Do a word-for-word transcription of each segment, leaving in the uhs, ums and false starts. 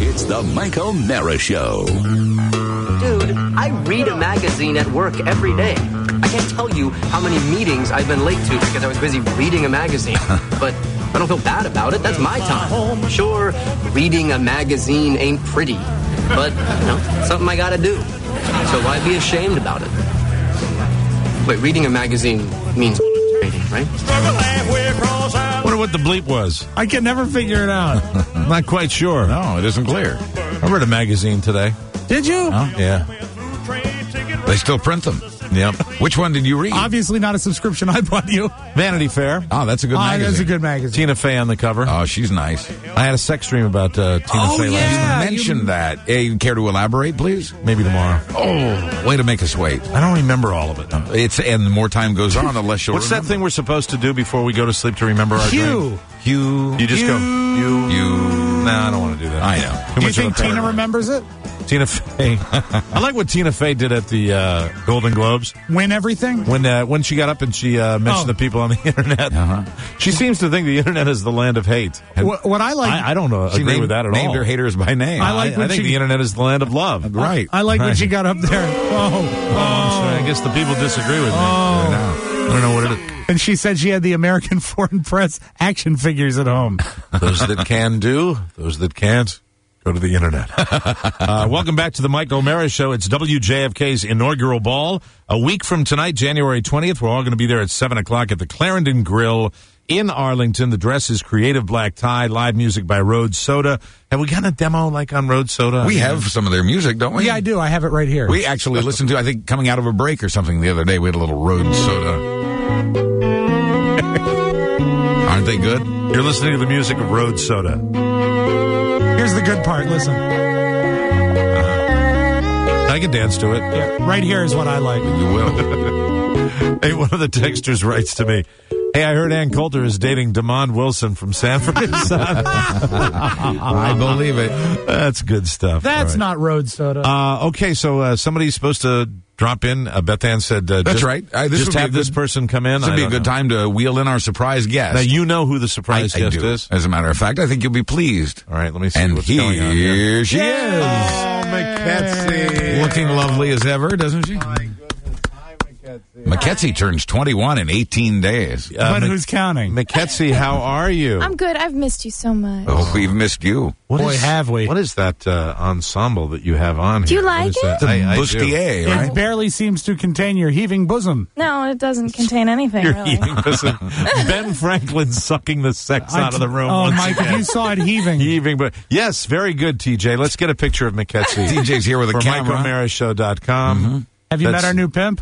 It's the Mike O'Mara Show. Dude, I read a magazine at work every day. I can't tell you how many meetings I've been late to because I was busy reading a magazine. But I don't feel bad about it. That's my time. Sure, reading a magazine ain't pretty, but, you know, something I gotta do. So why be ashamed about it? Wait, reading a magazine means reading, right? Wonder what the bleep was. I can never figure it out. I'm not quite sure. No, it isn't clear. I read a magazine today. Did you? Huh? Yeah. They still print them. Yep. Which one did you read? Obviously not a subscription I bought you. Vanity Fair. Oh, that's a good Oh, magazine. that's a good magazine. Tina Fey on the cover. Oh, she's nice. I had a sex dream about uh, Tina Oh, Fey last yeah. night. You mentioned that. Hey, care to elaborate, please? Maybe tomorrow. Oh, way to make us wait. I don't remember all of it. It's and the more time goes on, the less you'll What's that remember. thing we're supposed to do before we go to sleep to remember our Hugh. dream? Hugh. You just go, Hugh. You. No, I don't want to do that. I know. Too Do you much of think a Tina part. remembers it? Tina Fey. I like what Tina Fey did at the uh, Golden Globes Win everything? when uh, when she got up and she uh, mentioned Oh. the people on the internet. Uh-huh. She seems to think the internet is the land of hate. What, what I like, I, I don't know. She agree named, with that at named all. her haters by name. I like I, when I think she- the internet is the land of love. Right. I like when Right. she got up there. Oh, Oh, so I guess the people disagree with me. Oh. I don't know what it is. and she said she had the American Foreign Press action figures at home. Those that can do, those that can't, go to the internet. uh, welcome back to the Mike O'Mara Show. It's W J F K's inaugural ball. A week from tonight, January twentieth, we're all going to be there at seven o'clock at the Clarendon Grill in Arlington. The dress is Creative Black Tie, live music by Road Soda. Have we got a demo like on Road Soda? We have some of their music, don't we? Yeah, I do. I have it right here. We actually listened to, I think, coming out of a break or something the other day. We had a little Road Soda. Aren't they good? You're listening to the music of Road Soda. Here's the good part. Listen. I can dance to it. Yeah, right here is what I like. You will. Hey, one of the texters writes to me, hey, I heard Ann Coulter is dating Damon Wilson from Sanford and Son. I believe it. That's good stuff. That's All right. not Road Soda. Uh, okay, so uh, somebody's supposed to drop in. Uh, Beth Ann said, uh, That's just, right. Uh, this just would be have a this good- person come in. This would I be a don't good know. time to wheel in our surprise guest. Now, you know who the surprise I, I guest do. is. As a matter of fact, I think you'll be pleased. All right, let me see And what's going on here. here she is. Oh, McKetsy. Looking lovely as ever, doesn't she? McKetsy turns twenty-one in eighteen days. Uh, but Mc- who's counting? McKetsy, how are you? I'm good. I've missed you so much. Oh, we've missed you. What Boy, is- have we. What is that uh, ensemble that you have on Do here? you What like is that? it? I, I do. Bustier, It right? barely seems to contain your heaving bosom. No, it doesn't contain anything, You're really. heaving. Listen, Ben Franklin sucking the sex out of the room. Oh, once Mike, if again. you saw it heaving. Heaving, but yes, very good, T J. Let's get a picture of McKetsy. T J's here with a for camera. Mike O'Mara Show dot com. Have you That's- met our new pimp?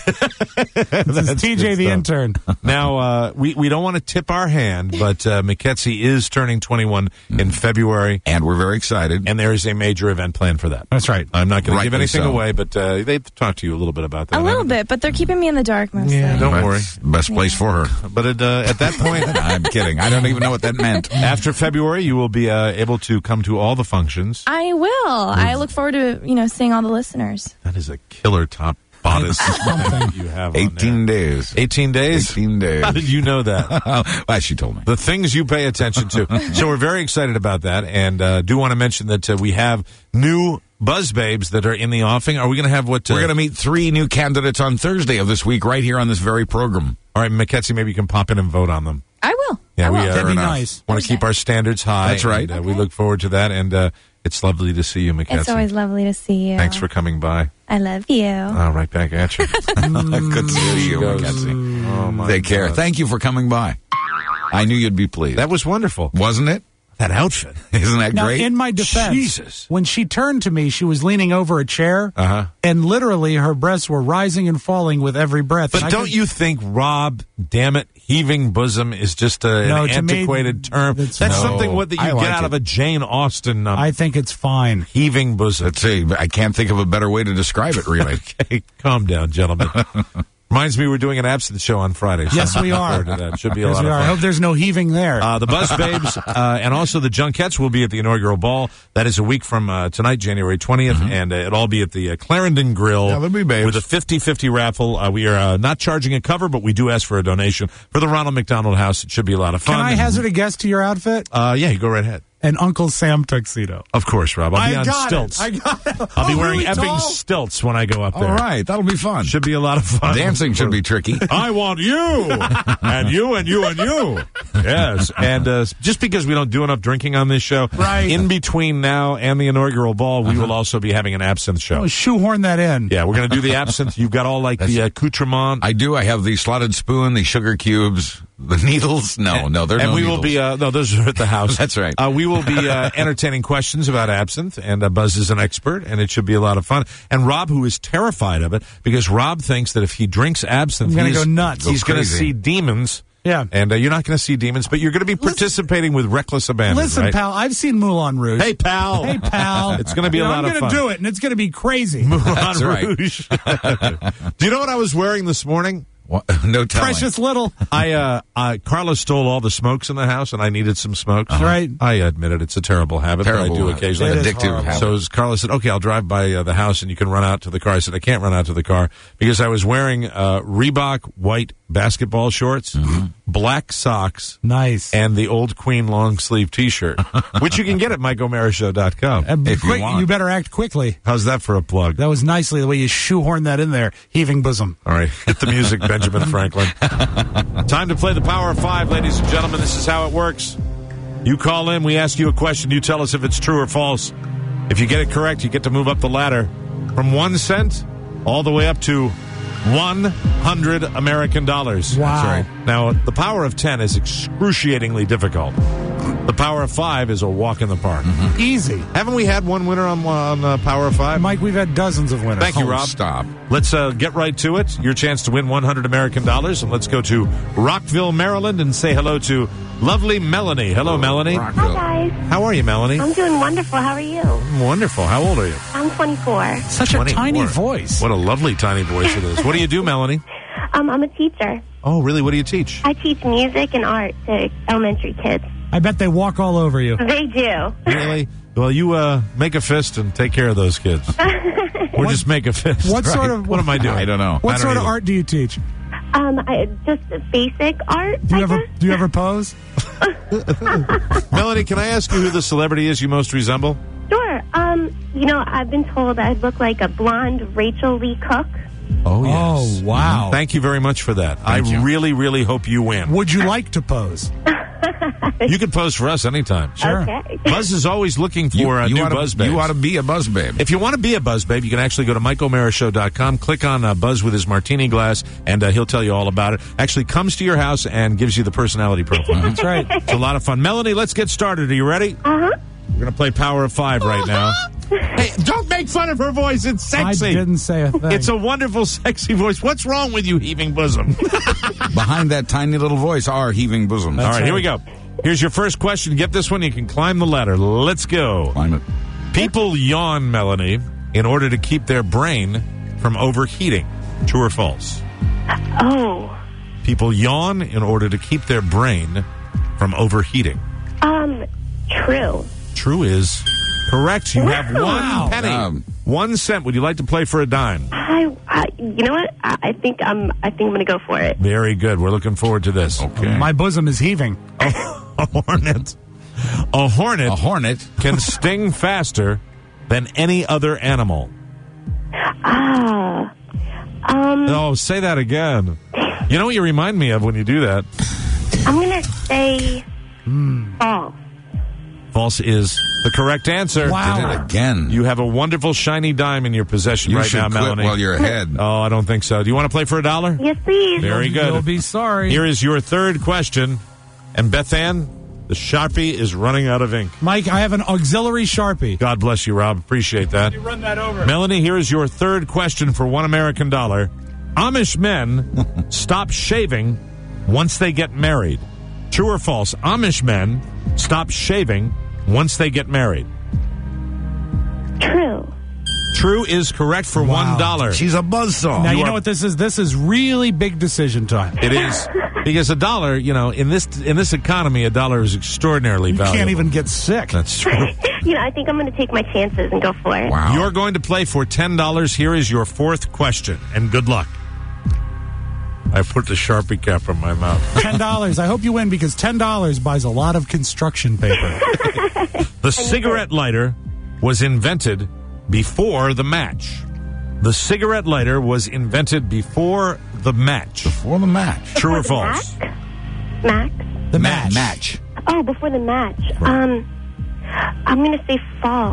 This is T J good the stuff. intern. Now, uh, we, we don't want to tip our hand, but uh, McKetsy is turning twenty-one in February, And we're very excited. and there is a major event planned for that. That's right. I'm not going to give Rightly anything so. away, but uh, they've talked to you a little bit about that. A little bit, but they're keeping me in the dark mostly. Yeah, don't worry. That's the best place for her. But at, uh, at that point, I'm kidding. I don't even know what that meant. after February, you will be uh, able to come to all the functions. I will. I look forward to, you know, seeing all the listeners. That is a killer top bodice that you have on eighteen there. days. eighteen days? eighteen days. How did you know that? Well, she told me. The things you pay attention to. So we're very excited about that, and uh, do want to mention that uh, we have new Buzz Babes that are in the offing. Are we going to have what? Uh, We're going to meet three new candidates on Thursday of this week right here on this very program. All right, McKetsy, maybe you can pop in and vote on them. I will. Yeah, I we will. uh, That'd be enough. nice. want to keep our standards high. That's right. And, uh, we look forward to that, and uh, it's lovely to see you, McKetsy. It's always lovely to see you. Thanks for coming by. I love you. Uh, right back at you. Good to see you, goes. Mackenzie. Oh, my Take care. God. Thank you for coming by. I knew you'd be pleased. That was wonderful. Wasn't it? That outfit. Isn't that Now, great? in my defense, Jesus. when she turned to me, she was leaning over a chair, Uh-huh. and literally her breasts were rising and falling with every breath. But And I don't could- you think, Rob, damn it, heaving bosom is just a, No, an to me, antiquated term? that's- That's No, something what that you I get like out it. of a Jane Austen um, I think it's fine. heaving bosom. Let's see. I can't think of a better way to describe it, really. Okay, calm down, gentlemen. Reminds me we're doing an absinthe show on Friday. So Yes, I'm we looking are. forward to that. Should be a Yes, lot we of are. I fun. hope there's no heaving there. Uh, the Buzz Babes uh, and also the Junkettes will be at the inaugural ball. That is a week from uh, tonight, January twentieth, and uh, it'll all be at the uh, Clarendon Grill Yeah, they'll be babes. with a fifty-fifty raffle. Uh, we are uh, not charging a cover, but we do ask for a donation for the Ronald McDonald House. It should be a lot of fun. Can I hazard a guess to your outfit? Uh, yeah, you go right ahead. an Uncle Sam tuxedo. Of course, Rob. I'll be I on got stilts. it. I got it. I'll be Oh, wearing really effing tall? stilts when I go up there. All right, that'll be fun. Should be a lot of fun. Dancing should be tricky. I want you, and you, and you, and you. Yes, and uh, just because we don't do enough drinking on this show, Right. in between now and the inaugural ball, we Uh-huh. will also be having an absinthe show. Oh, shoehorn that in. Yeah, we're going to do the absinthe. You've got all like the accoutrement. I do. I have the slotted spoon, the sugar cubes, the needles. No, no, they're and no we needles. will be uh, no, those are at the house. That's right. Uh, we will be uh, entertaining questions about absinthe, and uh, Buzz is an expert, and it should be a lot of fun. And Rob, who is terrified of it, because Rob thinks that if he drinks absinthe, I'm gonna he's, go nuts. He's Go going to crazy. see demons. Yeah. And uh, you're not going to see demons, but you're going to be participating with reckless abandon. Listen, right? pal, I've seen Moulin Rouge. Hey, pal. Hey, pal. It's going to be You a know, lot I'm of fun. going to do it, and it's going to be crazy. Moulin That's right. Rouge. Do you know what I was wearing this morning? What? No telling. Precious little. I uh, uh Carla stole all the smokes in the house, and I needed some smokes. Right. I admit it; it's a terrible habit Terrible that I do habit. occasionally. It is Addictive horrible. habit. So as Carla said, "Okay, I'll drive by uh, the house, and you can run out to the car." I said, "I can't run out to the car because I was wearing uh, Reebok white basketball shorts, black socks, Nice. and the Old Queen long sleeve T-shirt, which you can get at mike o'mara show dot com. Uh, if you quick, want. better act quickly. How's that for a plug? That was nicely the way you shoehorned that in there. Heaving bosom. All right, hit the music, Benjamin Franklin. Time to play the Power of Five, ladies and gentlemen. This is how it works. You call in, we ask you a question, you tell us if it's true or false. If you get it correct, you get to move up the ladder from one cent all the way up to one hundred American dollars. Wow. That's right. Now, the power of ten is excruciatingly difficult. The power of five is a walk in the park. Easy. Haven't we had one winner on, on uh, Power of Five? Mike, we've had dozens of winners. Thank you, Oh, Rob. stop. Let's uh, get right to it. Your chance to win one hundred American dollars. And let's go to Rockville, Maryland, and say hello to lovely Melanie. Hello, Melanie. Rockville. Hi, guys. How are you, Melanie? I'm doing wonderful. How are you? Wonderful. How old are you? I'm twenty-four. Such a twenty-four. tiny voice. What a lovely tiny voice it is. What do you do, Melanie? Um, I'm a teacher. Oh, really? What do you teach? I teach music and art to elementary kids. I bet they walk all over you. They do. Really? Well, you uh, make a fist and take care of those kids. Or just make a fist. What right? sort of- What am I doing? I don't know. What I don't sort of either. art do you teach? Um, I, just basic art. Do you I ever guess. do you ever pose? Melanie, can I ask you who the celebrity is you most resemble? Sure. Um, you know, I've been told I look like a blonde Rachel Lee Cook. Oh, Oh, wow. Thank you very much for that. I you. really, really hope you win. Would you like to pose? You can pose for us anytime. Sure. Okay. Buzz is always looking for a new oughta, Buzz Babes. You ought to be a Buzz Babe. If you want to be a Buzz Babe, you can actually go to mike o'mara show dot com, click on uh, Buzz with his martini glass, and uh, he'll tell you all about it. Actually comes to your house and gives you the personality profile. That's right. It's a lot of fun. Melanie, let's get started. Are you ready? Uh-huh. We're going to play Power of Five right now. Hey, don't make fun of her voice. It's sexy. I didn't say a thing. It's a wonderful, sexy voice. What's wrong with you, heaving bosom? Behind that tiny little voice are heaving bosoms. All right, right. here we go. Here's your first question. Get this one. You can climb the ladder. Let's go. Climb it. People yawn, Melanie, in order to keep their brain from overheating. True or false? Oh. People yawn in order to keep their brain from overheating. Um, true. True is correct. You have one Wow. penny. Um, one cent. Would you like to play for a dime? I, I you know what? I, I think I'm. I think I'm gonna go for it. Very good. We're looking forward to this. Okay. My bosom is heaving. A hornet. A hornet a hornet. can sting faster than any other animal. Ah. Um, Oh, say that again. You know what you remind me of when you do that? I'm gonna say Hmm. false. False is the correct answer. Wow. Did it again. You have a wonderful shiny dime in your possession You right should now, quit Melanie. while you're ahead. Oh, I don't think so. Do you want to play for a dollar? Yes, please. Very good. You'll be sorry. Here is your third question. And Beth Ann, the Sharpie is running out of ink. Mike, I have an auxiliary Sharpie. God bless you, Rob. Appreciate that. Run that over. Melanie, here is your third question for one American dollar. Amish men stop shaving once they get married. True or false? Amish men stop shaving once they get married. True. True is correct for one dollar. She's a buzzsaw. Now, you, You know are- what this is? This is really big decision time. It is because a dollar, you know, in this in this economy, a dollar is extraordinarily You valuable. can't even get sick. That's true. You know, I think I'm gonna take my chances and go for it. Wow. You're going to play for ten dollars. Here is your fourth question, and good luck. I put the Sharpie cap on my mouth. ten dollars. I hope you win because ten dollars buys a lot of construction paper. The cigarette lighter was invented before the match. The cigarette lighter was invented before the match. Before the match. True or Before the false? Mac? Mac? The Ma- match. Match. Oh, before the match. Um, I'm going to say false.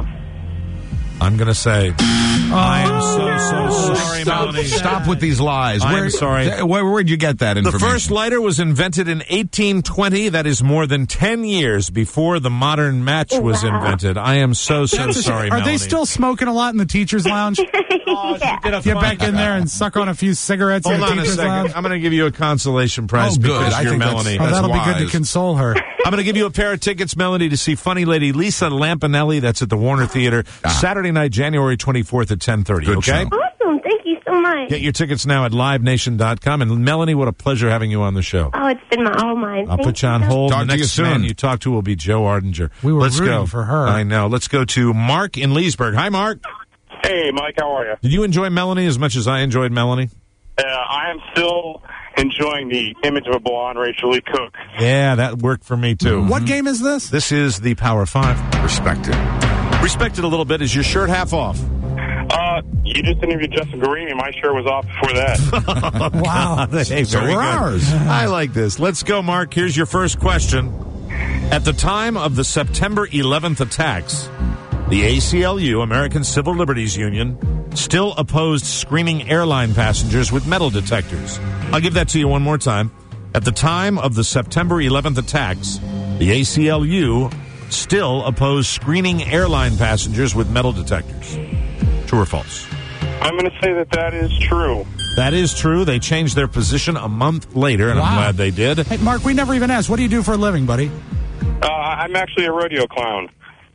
I'm going to say, I am so, so sorry, Stop, Melanie. stop with these lies. I am Where- sorry. Where, where'd you get that The information? first lighter was invented in eighteen twenty. That is more than ten years before the modern match was Wow. invented. I am so, so sorry, Are Melanie. they still smoking a lot in the teacher's lounge? Yeah. Get back in there and suck on a few cigarettes Hold in the on a teacher's second. lounge. I'm going to give you a consolation prize Oh, good. because I you're think that's- Melanie. Oh, That's that'll be good to wise. console her. I'm going to give you a pair of tickets, Melanie, to see funny lady Lisa Lampanelli. That's at the Warner Theater Saturday night, January twenty-fourth at ten thirty. Good Okay? show. Awesome. Thank you so much. Get your tickets now at live nation dot com. And Melanie, what a pleasure having you on the show. Oh, it's been my all mine. I'll Thank put you on so hold. Talk the to next you soon. man you talk to will be Joe Ardinger. We were Let's rooting go. for her. I know. Let's go to Mark in Leesburg. Hi, Mark. Hey, Mike, how are you? Did you enjoy Melanie as much as I enjoyed Melanie? Uh, I am still enjoying the image of a blonde Rachel Lee Cook. Yeah, that worked for me too. What game is this? This is the Power Five. Respect it. Respect it a little bit. Is your shirt half off? Uh, you just interviewed Justin Guarini. My shirt was off before that. Wow. Hey, So very were good. ours. I like this. Let's go, Mark. Here's your first question. At the time of the September eleventh attacks, the A C L U, American Civil Liberties Union, still opposed screening airline passengers with metal detectors. I'll give that to you one more time. At the time of the September eleventh attacks, the A C L U still opposed screening airline passengers with metal detectors. True or false? I'm going to say that that is true. That is true. They changed their position a month later, and I'm Wow. glad they did. Hey, Mark, we never even asked. What do you do for a living, buddy? Uh, I'm actually a rodeo clown.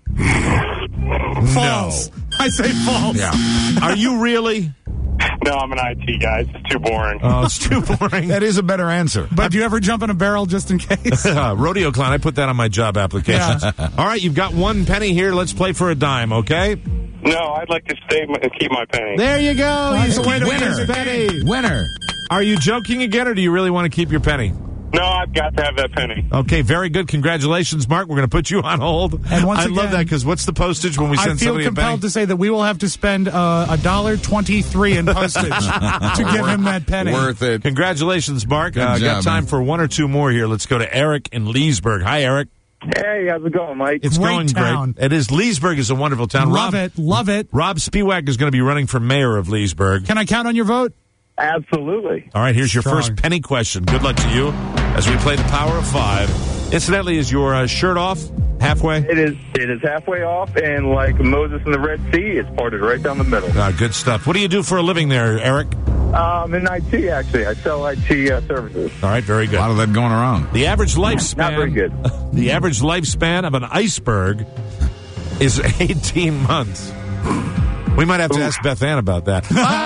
False. I say false. Yeah. Are you really? No, I'm an I T guy. It's just too boring. Oh, it's too boring. That is a better answer. But do you ever jump in a barrel just in case? Uh, rodeo clown. I put that on my job application. Yeah. All right, you've got one penny here. Let's play for a dime, okay? No, I'd like to stay and keep my penny. There you go. He's That's a way to winner. win his penny. Winner. Are you joking again, or do you really want to keep your penny? No, I've got to have that penny. Okay, very good. Congratulations, Mark. We're going to put you on hold. And once I love again- that because what's the postage when we I send feel somebody a penny? compelled to say that we will have to spend uh, a dollar twenty-three in postage to give him that penny. Worth it. Congratulations, Mark. Good Uh, got job, time man. for one or two more here. Let's go to Eric in Leesburg. Hi, Eric. Hey, how's it going, Mike? It's Great going town. great. It is. Leesburg is a wonderful town. Love Rob, it. Love it. Rob Spiewak is going to be running for mayor of Leesburg. Can I count on your vote? Absolutely. All right, here's your Strong. first penny question. Good luck to you as we play the Power of Five. Incidentally, is your uh, shirt off halfway? It is it is halfway off, and like Moses in the Red Sea, it's parted right down the middle. Uh, good stuff. What do you do for a living there, Eric? Um, in I T, actually. I sell I T uh, services. All right, very A good. lot of that going around. The average lifespan. Not very good. The average lifespan of an iceberg is eighteen months. We might have to ask Beth Ann about that.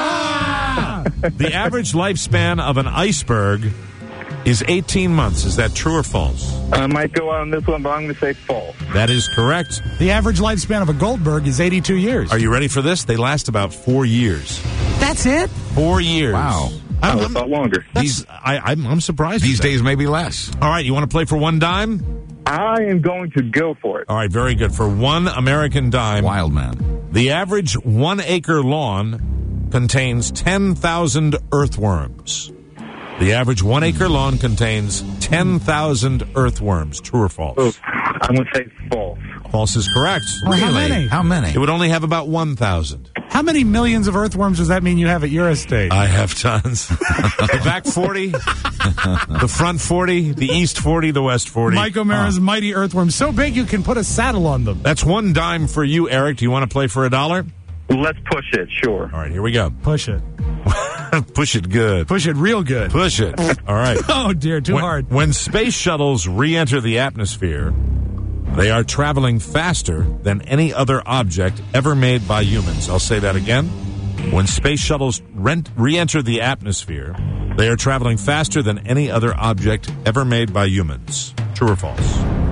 The average lifespan of an iceberg is eighteen months. Is that true or false? I might go out on this one, but I'm going to say false. That is correct. The average lifespan of a Goldberg is eighty-two years. Are you ready for this? They last about four years. That's it? Four years. Wow. I'm, I I'm, thought longer. that's, I, I'm, I'm surprised. These at that. days, maybe less. All right, you want to play for one dime? I am going to go for it. All right, very good. For one American dime, Wild man. the average one acre lawn contains ten thousand earthworms. The average one acre lawn contains ten thousand earthworms. True or false? Oof. I'm going to say false. False is correct. Well, how Really? many? How many? It would only have about one thousand. How many millions of earthworms does that mean you have at your estate? I have tons. The back forty, the front forty, the east forty, the west forty. Mike O'Mara's mighty earthworms, so big you can put a saddle on them. That's one dime for you, Eric. Do you want to play for a dollar? Let's push it, sure. All right, here we go. Push it. Push it good. Push it real good. Push it. All right. Oh, dear, too when, hard. When space shuttles re-enter the atmosphere, they are traveling faster than any other object ever made by humans. I'll say that again. When space shuttles rent, re-enter the atmosphere, they are traveling faster than any other object ever made by humans. True or false?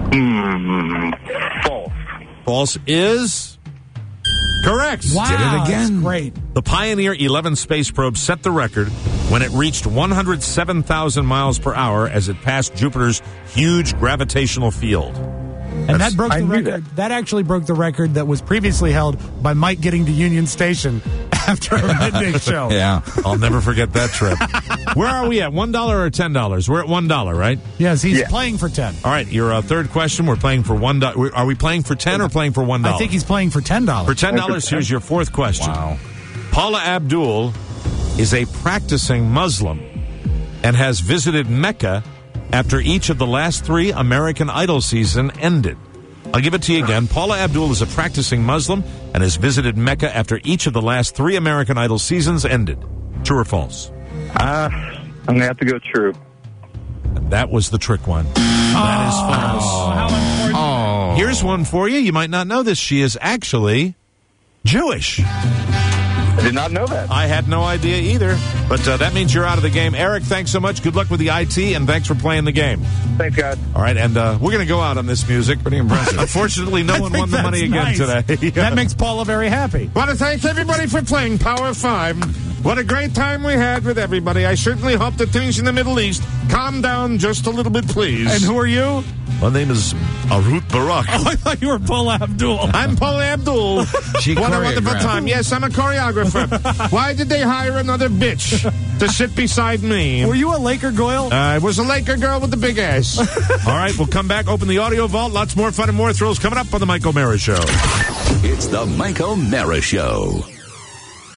Mm, false. False is correct. Wow, Did it again. that's great. The Pioneer eleven space probe set the record when it reached one hundred seven thousand miles per hour as it passed Jupiter's huge gravitational field. And That's- that broke I the knew record. That. that actually broke the record that was previously held by Mike getting to Union Station after a midday show. Yeah. I'll never forget that trip. Where are we at? one dollar or ten dollars? We're at one dollar, right? Yes, he's Yeah. playing for ten. All right, your uh, third question. We're playing for one dollar. Are we playing for ten or playing for one dollar? I think he's playing for ten dollars. For ten dollars, here's your fourth question. Wow. Paula Abdul is a practicing Muslim and has visited Mecca after each of the last three American Idol season ended. I'll give it to you again. Paula Abdul is a practicing Muslim and has visited Mecca after each of the last three American Idol seasons ended. True or false? Uh, I'm going to have to go true. And that was the trick one. That is false. How important? Oh. Here's one for you. You might not know this. She is actually Jewish. I did not know that. I had no idea either. But uh, that means you're out of the game. Eric, thanks so much. Good luck with the I T, and thanks for playing the game. Thanks, guys. All right, and uh, we're going to go out on this music. Pretty impressive. Unfortunately, no I one think won the that's money again nice. today. That makes Paula very happy. want to thank everybody for playing Power five. What a great time we had with everybody. I certainly hope that things in the Middle East calm down just a little bit, please. And who are you? My name is Arut Barak. Oh, I thought you were Paula Abdul. I'm Paul Abdul. She What a wonderful choreographed. time. Yes, I'm a choreographer. Why did they hire another bitch to sit beside me? Were you a Laker Goyle? Uh, I was a Laker girl with the big ass. All right, we'll come back, open the audio vault. Lots more fun and more thrills coming up on the Mike O'Mara Show. It's the Mike O'Mara Show.